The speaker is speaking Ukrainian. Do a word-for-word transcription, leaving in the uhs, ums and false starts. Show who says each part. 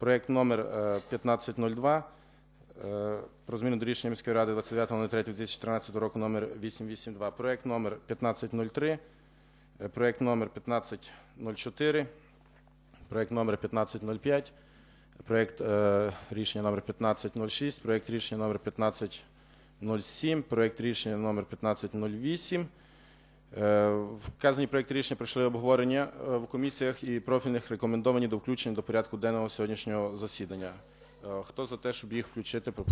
Speaker 1: Проект номер п'ятнадцять нуль два про зміну до рішення міської ради двадцять дев'ятого третього дві тисячі тринадцятого року номер вісімсот вісімдесят два. Проект номер п'ятнадцять нуль три, проект номер п'ятнадцять нуль чотири, проект номер п'ятнадцять нуль п'ять, проект е, рішення номер п'ятнадцять нуль шість, проект рішення номер п'ятнадцять нуль сім, проект рішення номер п'ятнадцять нуль вісім. Вказані проекти рішення пройшли обговорення в комісіях і профільних, рекомендовані до включення до порядку денного сьогоднішнього засідання. Хто за те, щоб їх включити?